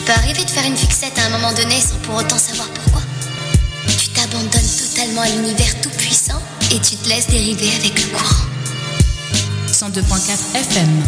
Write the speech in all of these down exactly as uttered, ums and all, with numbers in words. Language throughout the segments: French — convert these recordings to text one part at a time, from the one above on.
peut arriver de faire une fixette à un moment donné sans pour autant savoir pourquoi. Tu t'abandonnes totalement à l'univers tout-puissant et tu te laisses dériver avec le courant. cent deux point quatre F M.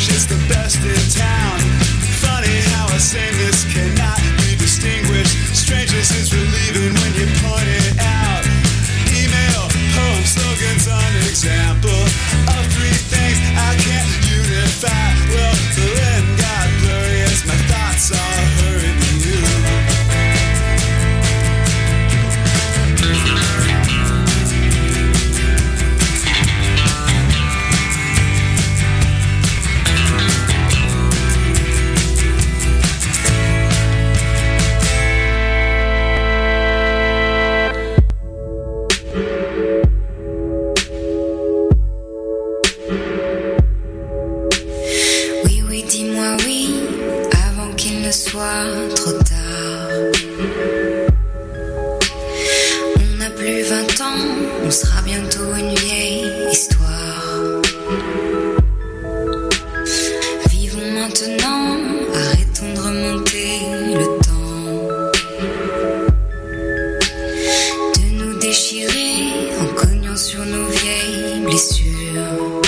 English, it's the best in town. Funny how a sameness cannot be distinguished. Strangers is relieving when you point it out. Email, poem, slogans, an example of three things I can't unify. Well, the red got blurry as my thoughts are hurrying you. Trop tard. On n'a plus vingt ans, on sera bientôt une vieille histoire. Vivons maintenant, arrêtons de remonter le temps. De nous déchirer en cognant sur nos vieilles blessures.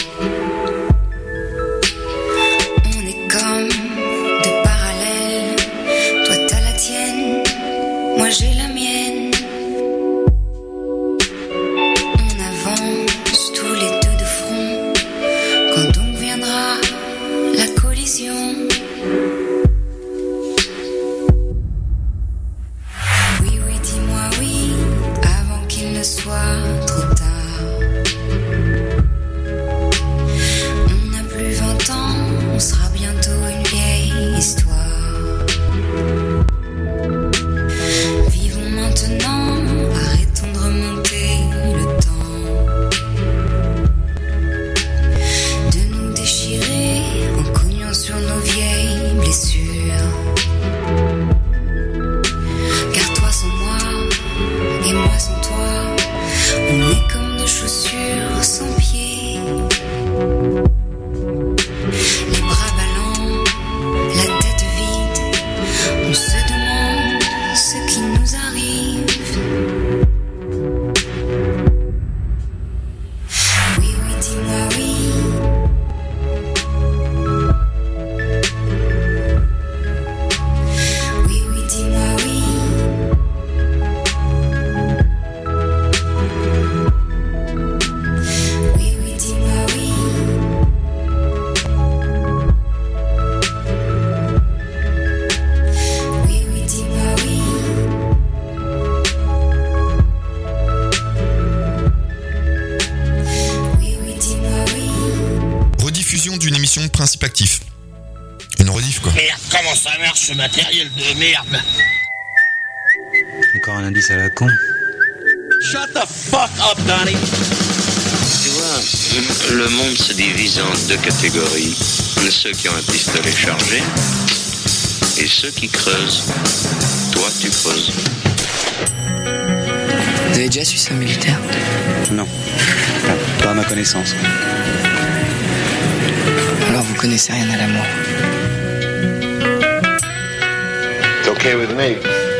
On est comme moi j'ai la mienne. On avance tous les deux de front. Quand donc viendra la collision. Oui, oui, dis-moi oui, avant qu'il ne soit trop tard. On n'a plus vingt ans, on sera bientôt une vieille histoire. Maintenant, arrêtons de remonter le temps. De nous déchirer en cognant sur nos vieilles blessures. Car toi sans moi, et moi sans toi, on est comme deux chaussures sans pied. Les bras ballants, la tête vide, on se demande ce qui nous arrive. Oui, oui, dis-moi oui. Oui, oui, dis-moi oui. Oui, oui, dis-moi oui. Oui, oui, dis-moi oui. Rediffusion d'une émission de Principe Actif. Une rediff quoi. Merde, comment ça marche ce matériel de merde? Encore un indice à la con. Shut the fuck up, Donnie. Tu vois, le monde se divise en deux catégories. Ceux qui ont un pistolet chargé et ceux qui creusent. Toi, tu creuses. Vous avez déjà su ça militaire? Non, pas à ma connaissance. Alors vous connaissez rien à l'amour. It's okay with me.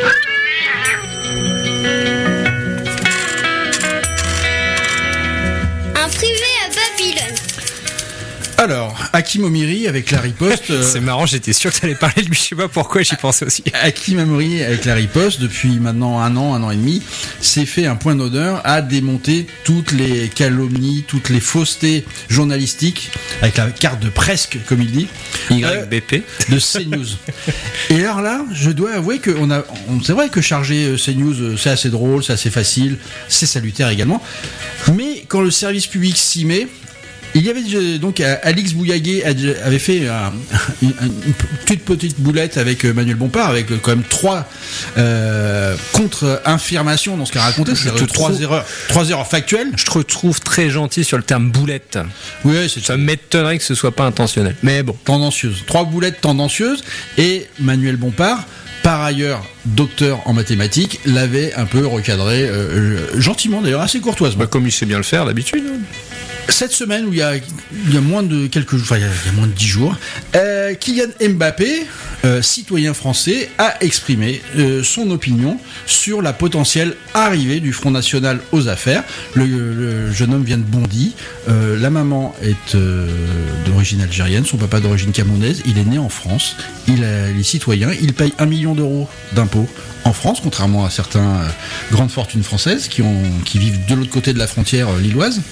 Un privé à Babylone. Alors, Hakim Omiri avec la riposte. Euh... C'est marrant, j'étais sûr que tu allais parler de lui, je sais pas pourquoi, j'y pensais aussi. Hakim Omiri avec la riposte, depuis maintenant un an, un an et demi, s'est fait un point d'honneur à démonter toutes les calomnies, toutes les faussetés journalistiques, avec la carte de presque, comme il dit, Y B P euh, de CNews. Et alors là, je dois avouer que on a, on, c'est vrai que charger CNews, c'est assez drôle, c'est assez facile, c'est salutaire également, mais quand le service public s'y met, il y avait donc Alix Bouillaguet avait fait un, une, une toute petite boulette avec Manuel Bompard, avec quand même trois euh, contre-affirmations dans ce qu'il a raconté, c'est-à-dire trois trouve, erreurs, trois erreurs factuelles. Je te retrouve très gentil sur le terme boulette. Oui, c'est ça m'étonnerait que ce soit pas intentionnel. Mais bon, tendancieuse. Trois boulettes tendancieuses et Manuel Bompard, par ailleurs docteur en mathématiques, l'avait un peu recadré euh, gentiment d'ailleurs, assez courtoisement. Bah, comme il sait bien le faire d'habitude. Cette semaine, où il y a, il y a moins de quelques jours, enfin il y a, il y a moins de dix jours, euh, Kylian Mbappé, euh, citoyen français, a exprimé euh, son opinion sur la potentielle arrivée du Front National aux affaires. Le, le jeune homme vient de Bondy. Euh, la maman est euh, d'origine algérienne, son papa d'origine camerounaise. Il est né en France. Il, a, il est citoyen. Il paye un million d'euros d'impôts en France, contrairement à certaines euh, grandes fortunes françaises qui, ont, qui vivent de l'autre côté de la frontière euh, lilloise.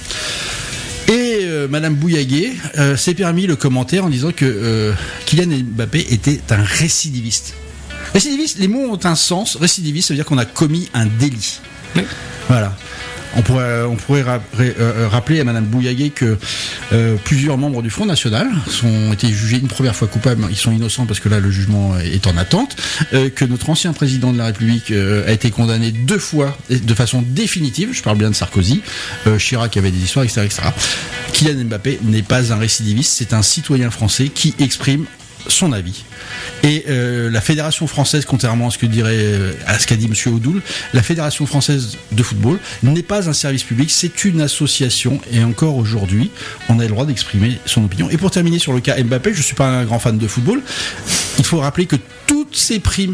Et euh, Madame Bouillaguet euh, s'est permis le commentaire en disant que euh, Kylian Mbappé était un récidiviste. Récidiviste, les mots ont un sens. Récidiviste, ça veut dire qu'on a commis un délit. Oui. Voilà. On pourrait, on pourrait ra- euh, rappeler à Madame Bouillaguet que euh, plusieurs membres du Front National ont été jugés une première fois coupables. Ils sont innocents parce que là le jugement est en attente. Euh, que notre ancien président de la République euh, a été condamné deux fois de façon définitive. Je parle bien de Sarkozy. Euh, Chirac avait des histoires, et cetera, et cetera. Kylian Mbappé n'est pas un récidiviste. C'est un citoyen français qui exprime son avis. Et euh, la Fédération française, contrairement à ce que dirait euh, à ce qu'a dit Monsieur Odoul, la Fédération française de football n'est pas un service public, c'est une association. Et encore aujourd'hui, on a le droit d'exprimer son opinion. Et pour terminer sur le cas Mbappé, je suis pas un grand fan de football. Il faut rappeler que toutes ces primes,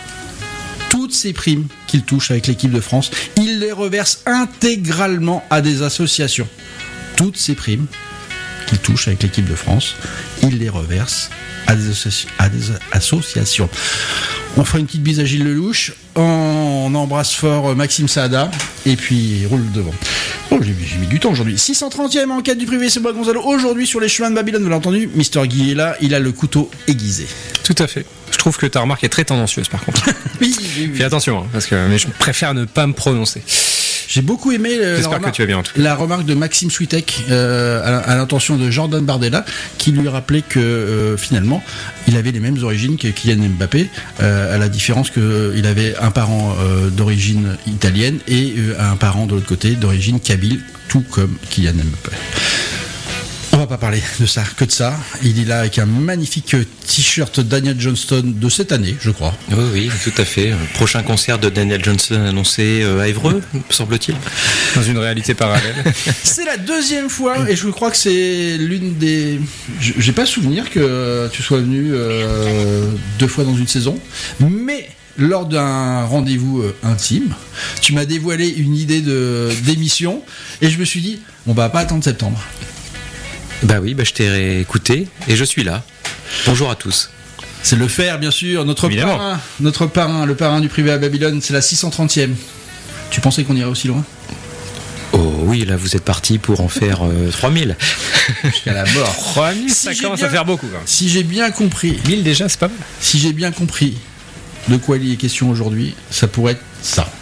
toutes ces primes qu'il touche avec l'équipe de France, il les reverse intégralement à des associations. Toutes ces primes qu'il touche avec l'équipe de France, il les reverse à des, associ- à des associations. On fera une petite bise à Gilles Lelouch, on embrasse fort Maxime Saada, et puis roule devant. Oh, j'ai, j'ai mis du temps aujourd'hui. six cent trentième enquête du privé, c'est moi Gonzalo. Aujourd'hui sur les chemins de Babylone, vous l'avez entendu, Mister Guy est là, il a le couteau aiguisé. Tout à fait. Je trouve que ta remarque est très tendancieuse par contre. oui, oui, oui. Fais attention, hein, parce que mais je préfère ne pas me prononcer. J'ai beaucoup aimé euh, la, remarque, que tu as bien, en tout cas. la remarque de Maxime Switek euh, à, à l'intention de Jordan Bardella, qui lui rappelait que euh, finalement il avait les mêmes origines que Kylian Mbappé, euh, à la différence qu'il euh, avait un parent euh, d'origine italienne et euh, un parent de l'autre côté d'origine kabyle, tout comme Kylian Mbappé. On va pas parler de ça, que de ça. Il est là avec un magnifique t-shirt Daniel Johnston de cette année, je crois. Oui, oui, tout à fait. Prochain concert de Daniel Johnston annoncé à Évreux, semble-t-il. Dans une réalité parallèle. C'est la deuxième fois, et je crois que c'est l'une des... J'ai pas souvenir que tu sois venu euh, deux fois dans une saison, mais... Lors d'un rendez-vous euh, intime, tu m'as dévoilé une idée de, d'émission, et je me suis dit, on va pas attendre septembre. Bah oui, bah je t'ai écouté et je suis là. Bonjour à tous. C'est le faire, bien sûr. Notre Évidemment. parrain, notre parrain, le parrain du privé à Babylone, c'est la six cent trentième. Tu pensais qu'on irait aussi loin ? Oh oui, là vous êtes parti pour en faire euh, trois mille. Jusqu'à la mort. trois mille, ça si commence bien, à faire beaucoup. Quand si j'ai bien compris. mille déjà, c'est pas mal. Si j'ai bien compris de quoi il est question aujourd'hui, ça pourrait être ça.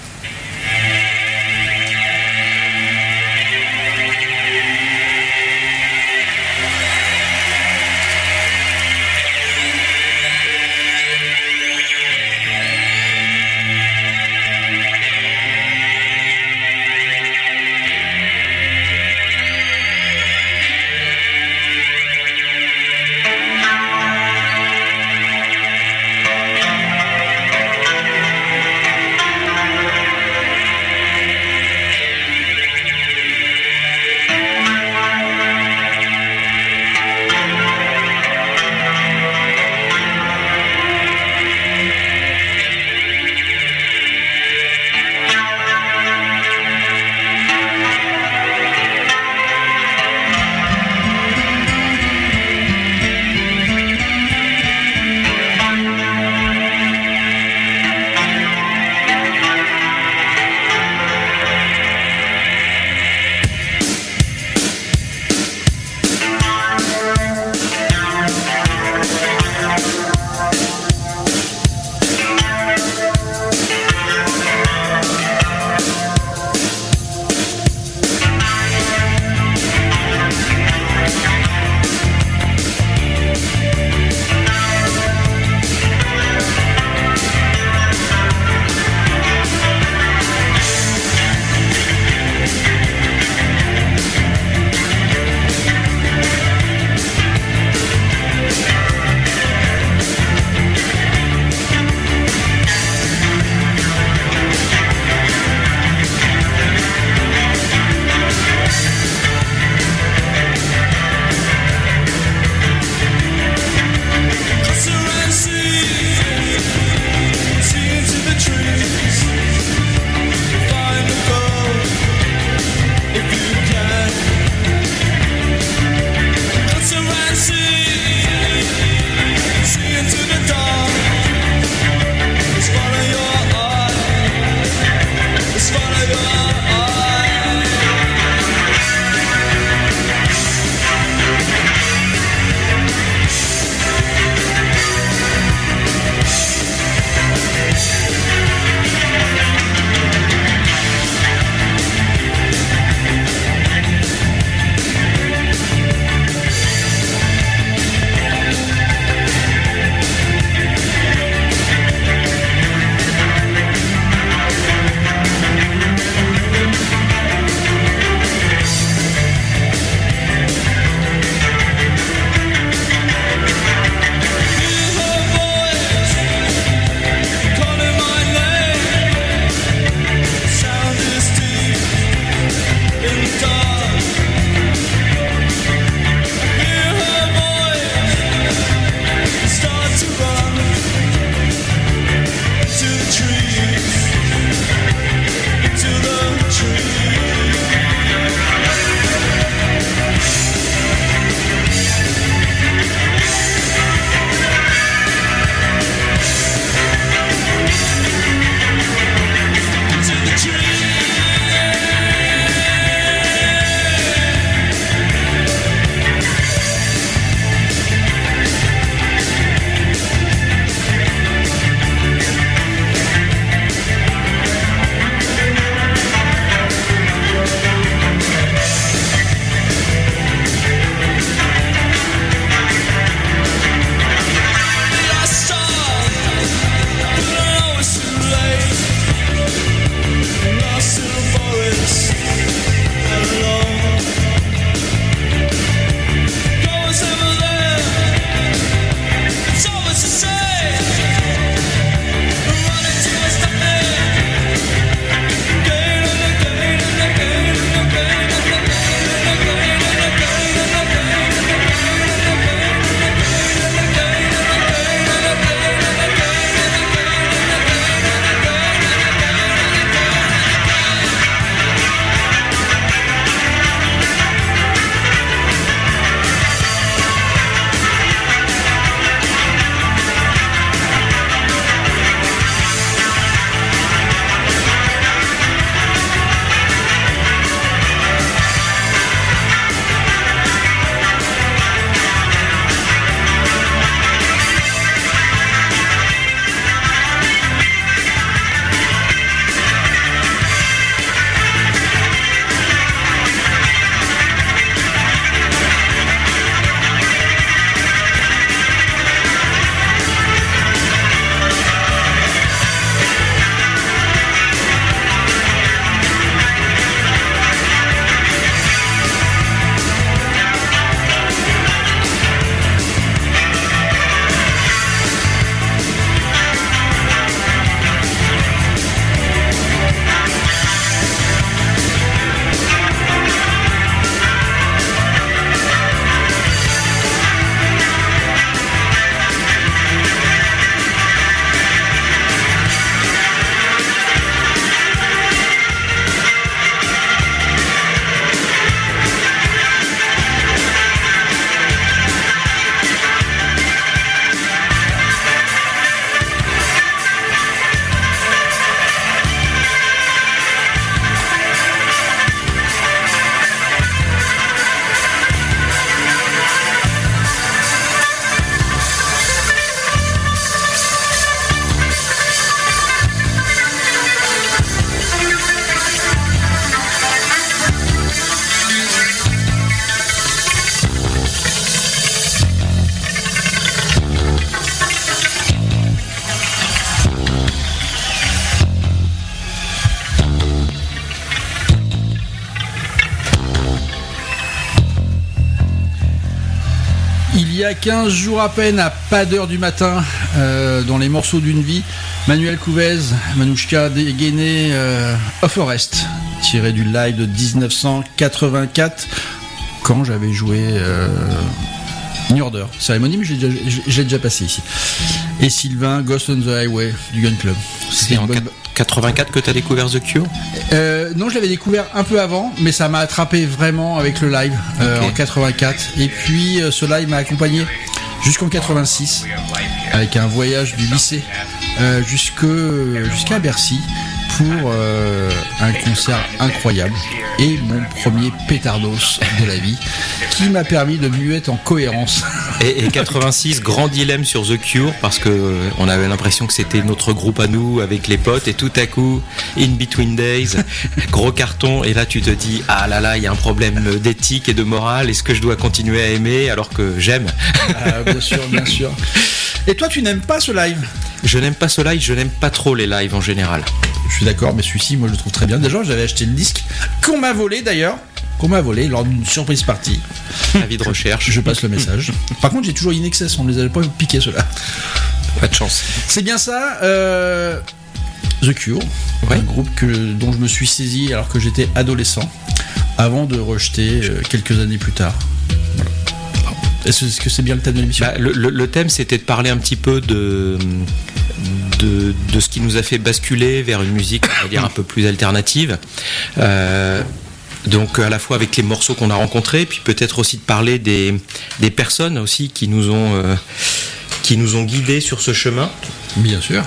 y a quinze jours à peine, à pas d'heure du matin, euh, dans les morceaux d'une vie, Manuel Couvez, Manouchka dégainé euh, A Forest, tiré du live de dix-neuf cent quatre-vingt-quatre, quand j'avais joué euh, New Order. Cérémonie, mais j'ai déjà, j'ai déjà passé ici. Et Sylvain, Ghost on the Highway, du Gun Club. C'est en bonne... quatre-vingt-quatre que tu as découvert The Cure ? euh, Non, je l'avais découvert un peu avant, mais ça m'a attrapé vraiment avec le live euh, okay. en quatre-vingt-quatre. Et puis euh, ce live m'a accompagné jusqu'en quatre-vingt-six, avec un voyage du lycée euh, jusque, jusqu'à Bercy pour euh, un concert incroyable et mon premier pétardos de la vie qui m'a permis de mieux être en cohérence. Et, et quatre-vingt-six, grand dilemme sur The Cure parce que euh, on avait l'impression que c'était notre groupe à nous avec les potes et tout à coup In Between Days, gros carton et là tu te dis ah là là il y a un problème d'éthique et de morale, est-ce que je dois continuer à aimer alors que j'aime ? Ah, bien sûr, bien sûr. Et toi tu n'aimes pas ce live ? Je n'aime pas ce live, je n'aime pas trop les lives en général. Je suis d'accord, mais celui-ci, moi je le trouve très bien. Déjà, j'avais acheté le disque qu'on m'a volé d'ailleurs, qu'on m'a volé lors d'une surprise partie. Avis de recherche. Je, je passe le message. Par contre, j'ai toujours In Excess, on ne les avait pas piqués ceux-là. Pas de chance. C'est bien ça. Euh... The Cure, ouais. Un groupe que, dont je me suis saisi alors que j'étais adolescent, avant de rejeter euh, quelques années plus tard. Voilà. Est-ce que c'est bien le thème de l'émission ? bah, le, le, le thème, c'était de parler un petit peu de, de, de ce qui nous a fait basculer vers une musique, on va dire, un peu plus alternative. Euh, donc, à la fois avec les morceaux qu'on a rencontrés, puis peut-être aussi de parler des, des personnes aussi qui nous ont, euh, qui nous ont guidés sur ce chemin. Bien sûr.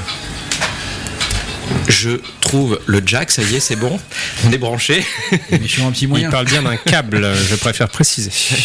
Je trouve le jack, ça y est, c'est bon, on est branché. Émission un petit moyen. Il parle bien d'un câble, je préfère préciser.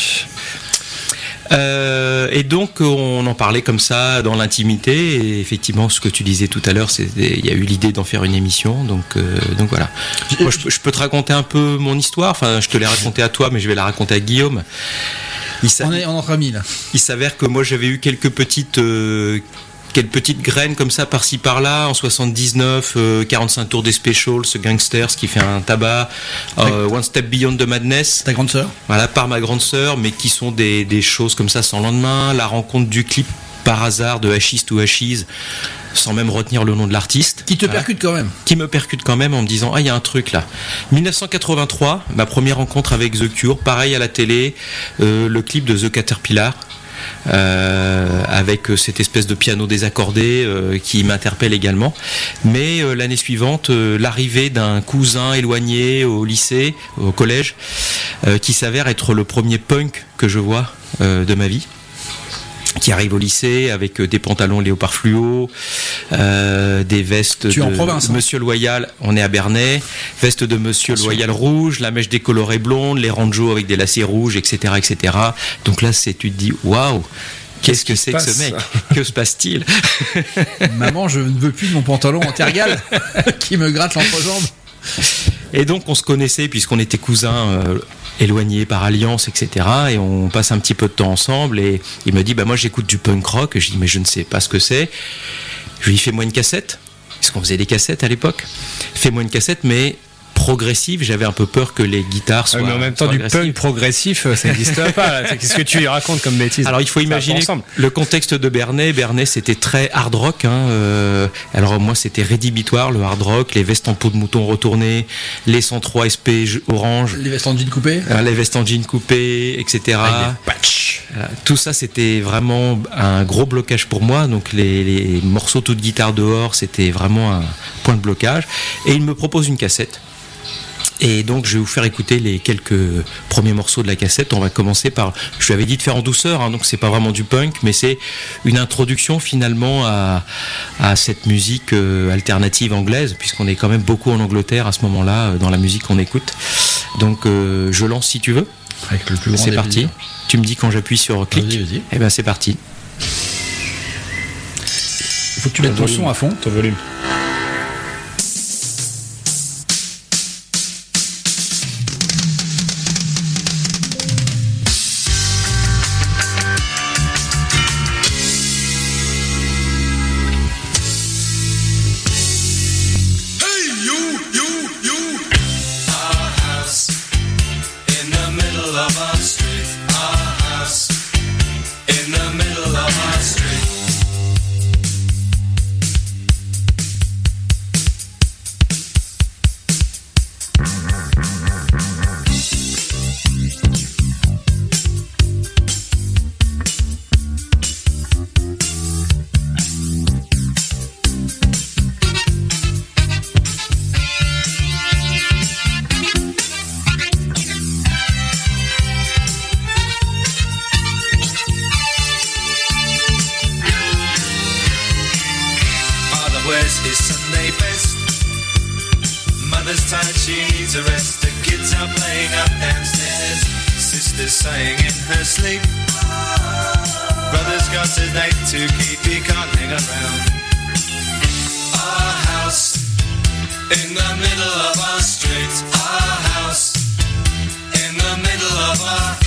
Euh, et donc on en parlait comme ça dans l'intimité et effectivement ce que tu disais tout à l'heure, c'est il y a eu l'idée d'en faire une émission, donc euh, donc voilà. Moi, je, je peux te raconter un peu mon histoire, enfin je te l'ai raconté à toi mais je vais la raconter à Guillaume. Il on est en entre amis là. Il s'avère que moi j'avais eu quelques petites euh, quelques petites graines comme ça par-ci par-là en soixante-dix-neuf, euh, quarante-cinq tours des Specials, ce Gangsters qui fait un tabac, euh, One Step Beyond the Madness. Ta grande sœur. Voilà, par ma grande sœur, mais qui sont des, des choses comme ça sans lendemain. La rencontre du clip par hasard de Ashes to Ashes, sans même retenir le nom de l'artiste. Qui te voilà. percute quand même. Qui me percute quand même en me disant ah il y a un truc là. dix-neuf cent quatre-vingt-trois, ma première rencontre avec The Cure, pareil à la télé, euh, le clip de The Caterpillar. Euh, avec cette espèce de piano désaccordé euh, qui m'interpelle également. Mais euh, l'année suivante, euh, l'arrivée d'un cousin éloigné au lycée, au collège, euh, qui s'avère être le premier punk que je vois euh, de ma vie, qui arrive au lycée avec des pantalons léopard fluo, euh, des vestes tu de en province, Monsieur hein. Loyal, on est à Bernay, veste de Monsieur Attention. Loyal rouge, la mèche décolorée blonde, les ranjos avec des lacets rouges, et cetera, et cetera. Donc là, c'est tu te dis waouh. Qu'est-ce que c'est que ce mec ? Que se passe-t-il ? Maman, je ne veux plus de mon pantalon en tergale qui me gratte l'entrejambe. Et donc on se connaissait puisqu'on était cousins euh, éloignés par alliance, et cetera. Et on passe un petit peu de temps ensemble et il me dit bah moi j'écoute du punk rock. Et je dis mais je ne sais pas ce que c'est. Je lui dis fais-moi une cassette, parce qu'on faisait des cassettes à l'époque. Fais-moi une cassette mais progressive, j'avais un peu peur que les guitares soient. Ouais, mais en même temps, du punk progressif, ça n'existe pas. Qu'est-ce que tu lui racontes comme bêtise ? Alors, il faut imaginer le contexte de Bernay. Bernay, c'était très hard rock. Hein, euh, alors, moi, c'était rédhibitoire, le hard rock, les vestes en peau de mouton retournées, les cent trois S P orange. Les vestes en jean coupé euh, Les vestes en jean coupé, et cetera. Avec des patchs. Voilà. Tout ça, c'était vraiment un gros blocage pour moi. Donc, les, les morceaux tout de guitare dehors, c'était vraiment un point de blocage. Et il me propose une cassette. Et donc je vais vous faire écouter les quelques premiers morceaux de la cassette. On va commencer par, je lui avais dit de faire en douceur, hein, donc c'est pas vraiment du punk, mais c'est une introduction finalement à, à cette musique euh, alternative anglaise, puisqu'on est quand même beaucoup en Angleterre à ce moment-là, euh, dans la musique qu'on écoute. Donc euh, je lance si tu veux. Avec le plus grand c'est parti. plaisir. Tu me dis quand j'appuie sur clic. Vas-y, vas-y. Et ben c'est parti. Il faut que tu mettes ton son à fond. Ton volume. In the wears his Sunday best. Mother's tired, she needs a rest. The kids are playing up downstairs. Sister's sighing in her sleep. Brother's got a date to keep, he can't hang around. Our house in the middle of our street. Our house in the middle of our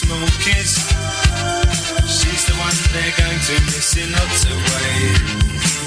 She's the one they're going to miss in lots of ways.